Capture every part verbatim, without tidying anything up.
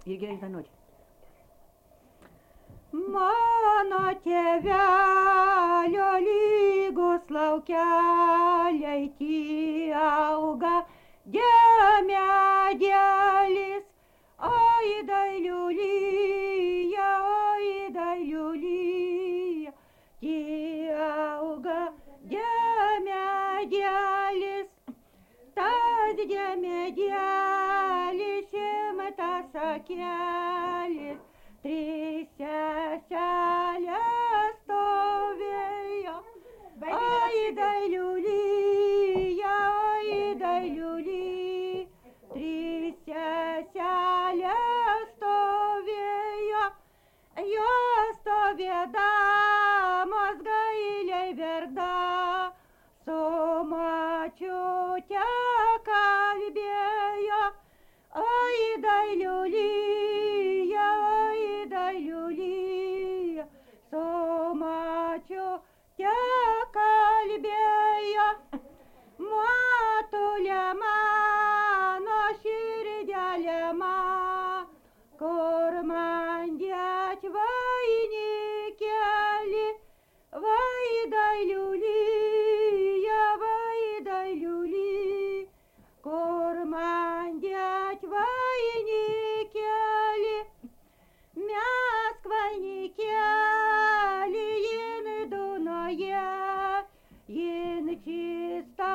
Ir gerai dainuoti. Mano tėvelio lygus laukeliai tie auga, dėmedėlis, oi dailiulyja, oi dailiulyja, tie auga, dėmedėlis, tas dėmedėlis šimtas šakelis, trys seselės stovėjo, oi dailiulyja, oi dailiulyja, trys seselės stovėjo, jos stovėdamos gailiai verkda, su močiute kalbėjo, oi dailiulyja, oi dailiulyja, su močiute kalbėjo, motulė mano, širdelė man, kur man dėt vainikėlį, vai dailiulyja, vai dailiulyja, kur man dėt vainikėlį, mesk vainikėlį, jin Dunoje, jin čista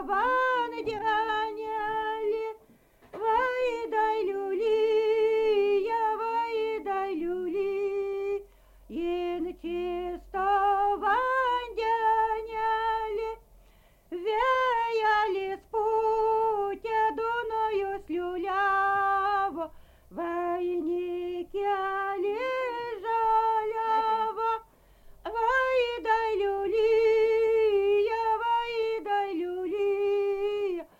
vandenėlį, vai dailiulyja, vai dailiulyja, jin čista vandenėlį, vėjelis pūtė, Dunojus liuliavo, vainikėlis žaliavo, vai dailiulyja, vai dailiulyja,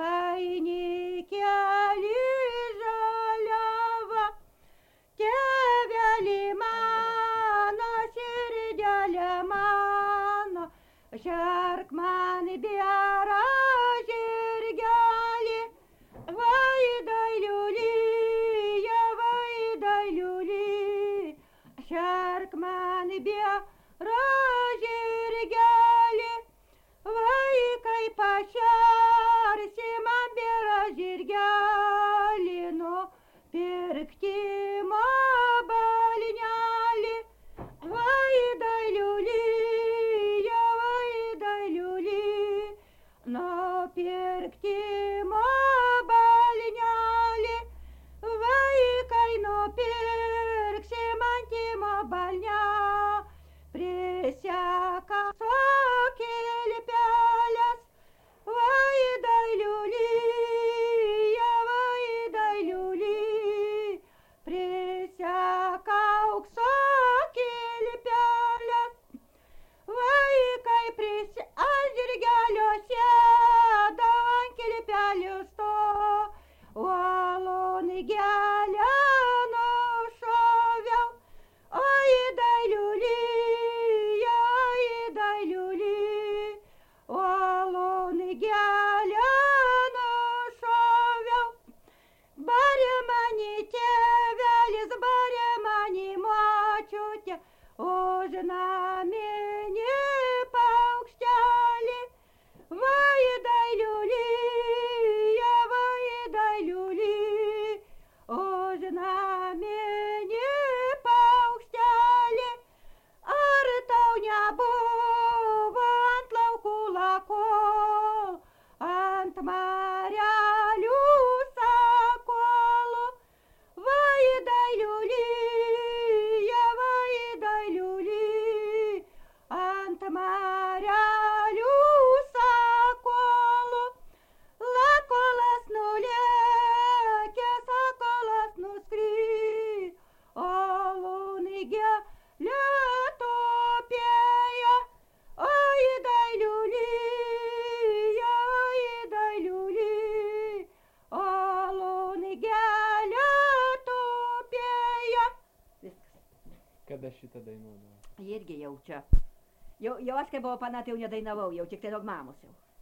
vainikėlis žaliavo, tėvelį mano, širdelė mano, šerk man bėra žirgelį, vai dailiulyja, vai dailiulyja, šerk man bėra žirgelį, vai kaip pašersi man bėra žirgelį, nupirkti mobalnelį, vai dailiulyja, vai dailiulyja, nupirkti mobalnelį, vaikai nupirksi man timo balnę, priseka sokėlį pelės, vai dailiulyja, vai dailiulyja, priseka auksokėlį pelės, vaikai prisi ant žirgelio sėda, ant kilpelių sto, uolon gelę nušoviau, oi dailiulyja, oi dailiulyja, uolon gelę nušoviau, barė mani tėvelis, barė mani močiutė, už naminį paukštelį, vai dailiulyja, vai dailiulyja, už naminį paukštelį, ar tau nebuvo ant laukų lakol, ant marelių sakolų, vai dailiulyja, vai dailiulyja, ant marelių sakolų, lakolas nulėkė, sakolas nuskry, o launigė lietupėjo, oi dailiulyja, oi dailiulyja, o launigė lietupėjo. Viskas. Kada šitą dainuodavo? Irgi jau čia. Jau, jau aš kai buvau panatė, jau nedainavau, jau tik tiesiog mamos jau.